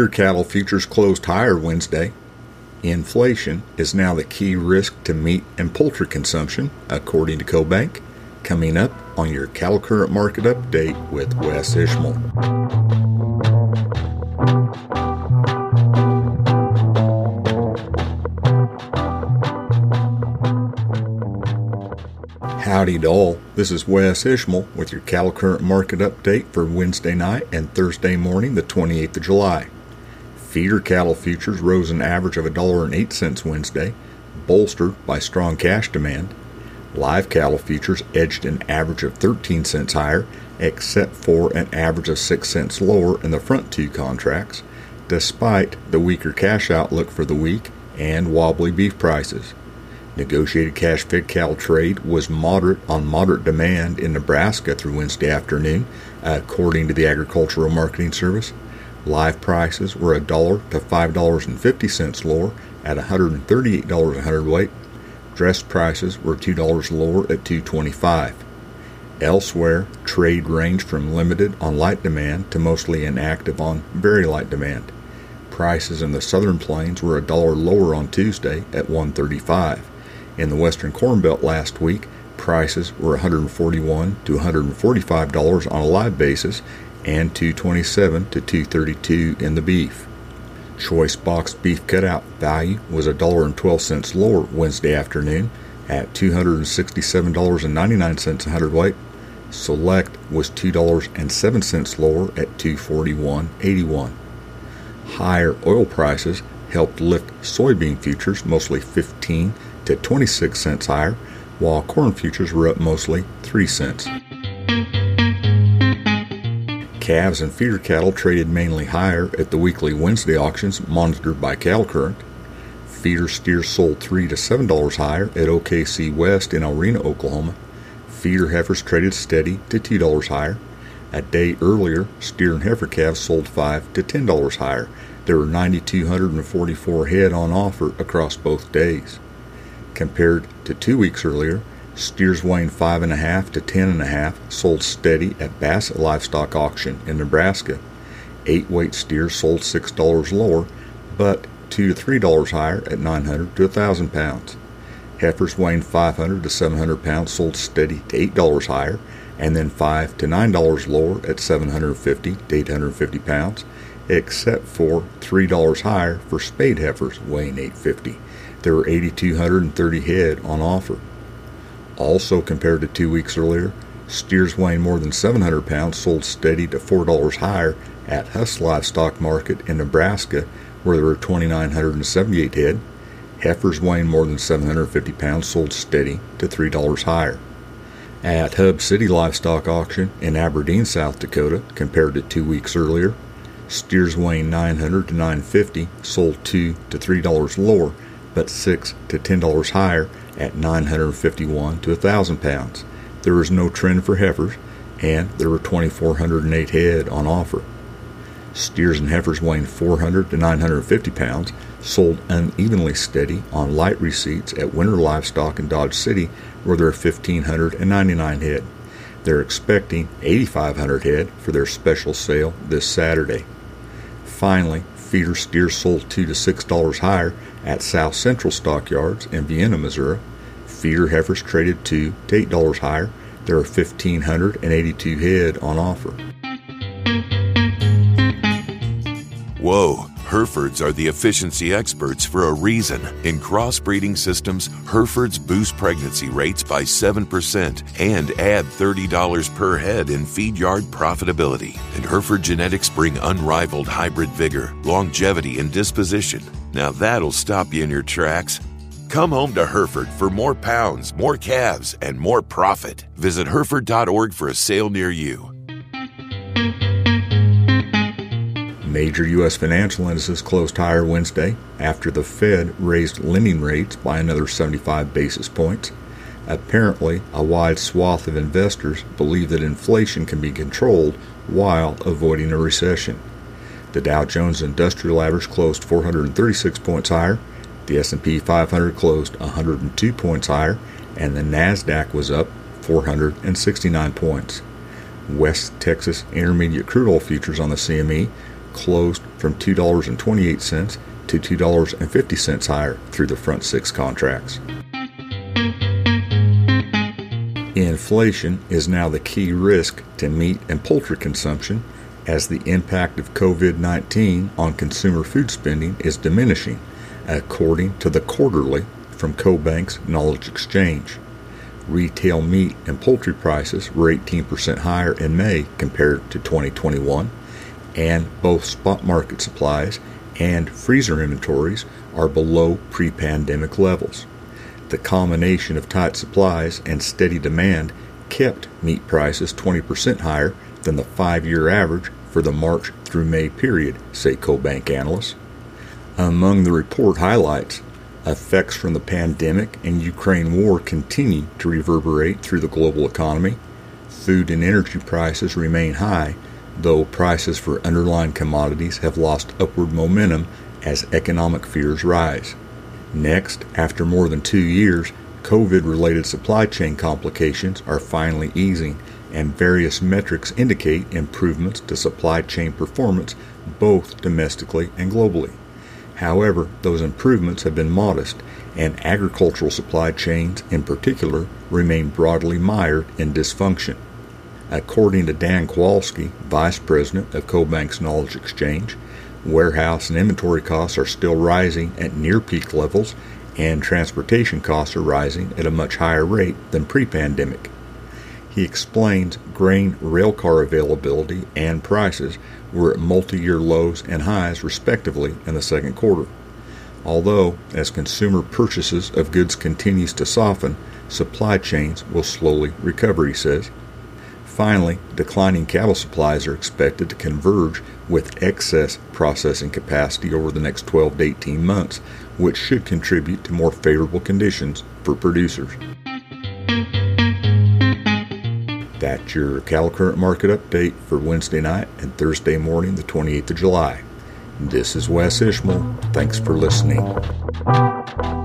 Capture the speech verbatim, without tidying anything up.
Feeder cattle futures closed higher Wednesday. Inflation is now the key risk to meat and poultry consumption, according to CoBank. Coming up on your Cattle Current Market Update with Wes Ishmael. Howdy to all, this is Wes Ishmael with your Cattle Current Market Update for Wednesday night and Thursday morning, the twenty-eighth of July. Feeder cattle futures rose an average of one dollar and eight cents Wednesday, bolstered by strong cash demand. Live cattle futures edged an average of thirteen cents higher, except for an average of six cents lower in the front two contracts, despite the weaker cash outlook for the week and wobbly beef prices. Negotiated cash fed cattle trade was moderate on moderate demand in Nebraska through Wednesday afternoon, according to the Agricultural Marketing Service. Live prices were a dollar to five dollars and fifty cents lower at one hundred thirty-eight dollars a hundredweight. Dressed prices were two dollars lower at two dollars and twenty-five cents. Elsewhere, trade ranged from limited on light demand to mostly inactive on very light demand. Prices in the Southern Plains were a dollar lower on Tuesday at one dollar thirty-five cents. In the Western Corn Belt last week, prices were one hundred forty-one to one hundred forty-five dollars on a live basis and two hundred twenty-seven to two hundred thirty-two in the beef. Choice boxed beef cutout value was one dollar and twelve cents lower Wednesday afternoon at two hundred sixty-seven dollars and ninety-nine cents a hundredweight. Select was two dollars and seven cents lower at two hundred forty-one dollars and eighty-one cents. Higher oil prices helped lift soybean futures mostly fifteen to twenty-six cents higher, while corn futures were up mostly three cents. Calves and feeder cattle traded mainly higher at the weekly Wednesday auctions monitored by Cattle Current. Feeder steers sold three to seven dollars higher at O K C West in Alrena, Oklahoma. Feeder heifers traded steady to two dollars higher. A day earlier, steer and heifer calves sold five to ten dollars higher. There were nine thousand two hundred forty-four head on offer across both days. Compared to two weeks earlier, steers weighing five and a half to ten and a half sold steady at Bassett Livestock Auction in Nebraska. Eight weight steers sold six dollars lower, but two to three dollars higher at nine hundred to one thousand pounds. Heifers weighing five hundred to seven hundred pounds sold steady to eight dollars higher, and then five to nine dollars lower at seven hundred fifty to eight hundred fifty pounds, except for three dollars higher for spayed heifers weighing eight hundred fifty. There were eight thousand two hundred thirty head on offer. Also compared to two weeks earlier, steers weighing more than seven hundred pounds sold steady to four dollars higher at Huss Livestock Market in Nebraska, where there were two thousand nine hundred seventy-eight head. Heifers weighing more than seven hundred fifty pounds sold steady to three dollars higher. At Hub City Livestock Auction in Aberdeen, South Dakota, compared to two weeks earlier, steers weighing nine hundred to nine hundred fifty sold two to three dollars lower, but six to ten dollars higher at nine hundred fifty-one to one thousand pounds. There was no trend for heifers, and there were two thousand four hundred eight head on offer. Steers and heifers weighing four hundred to nine hundred fifty pounds sold unevenly steady on light receipts at Winter Livestock in Dodge City, where there are one thousand five hundred ninety-nine head. They're expecting eight thousand five hundred head for their special sale this Saturday. Finally, feeder steers sold two to six dollars higher at South Central Stockyards in Vienna, Missouri. Feeder heifers traded two to eight dollars higher. There are one thousand five hundred eighty-two head on offer. Whoa, Herefords are the efficiency experts for a reason. In crossbreeding systems, Herefords boost pregnancy rates by seven percent and add thirty dollars per head in feed yard profitability. And Hereford genetics bring unrivaled hybrid vigor, longevity, and disposition. Now that'll stop you in your tracks. Come home to Hereford for more pounds, more calves, and more profit. Visit Hereford dot org for a sale near you. Major U S financial indices closed higher Wednesday after the Fed raised lending rates by another seventy-five basis points. Apparently, a wide swath of investors believe that inflation can be controlled while avoiding a recession. The Dow Jones Industrial Average closed four hundred thirty-six points higher, the S and P five hundred closed one hundred two points higher, and the NASDAQ was up four hundred sixty-nine points. West Texas Intermediate crude oil futures on the C M E closed from two dollars and twenty-eight cents to two dollars and fifty cents higher through the front six contracts. Inflation is now the key risk to meat and poultry consumption, as the impact of covid nineteen on consumer food spending is diminishing, according to the quarterly from CoBank's Knowledge Exchange. Retail meat and poultry prices were eighteen percent higher in May compared to twenty twenty-one, and both spot market supplies and freezer inventories are below pre-pandemic levels. The combination of tight supplies and steady demand kept meat prices twenty percent higher than the five-year average for the March through May period, say CoBank analysts. Among the report highlights, effects from the pandemic and Ukraine war continue to reverberate through the global economy. Food and energy prices remain high, though prices for underlying commodities have lost upward momentum as economic fears rise. Next, after more than two years, COVID-related supply chain complications are finally easing, and various metrics indicate improvements to supply chain performance both domestically and globally. However, those improvements have been modest, and agricultural supply chains in particular remain broadly mired in dysfunction. According to Dan Kowalski, Vice President of CoBank's Knowledge Exchange, warehouse and inventory costs are still rising at near-peak levels, and transportation costs are rising at a much higher rate than pre-pandemic. He explains grain railcar availability and prices were at multi-year lows and highs respectively in the second quarter. Although, as consumer purchases of goods continues to soften, supply chains will slowly recover, he says. Finally, declining cattle supplies are expected to converge with excess processing capacity over the next twelve to eighteen months, which should contribute to more favorable conditions for producers. That's your Cattle Current Market Update for Wednesday night and Thursday morning, the twenty-eighth of July. This is Wes Ishmael. Thanks for listening.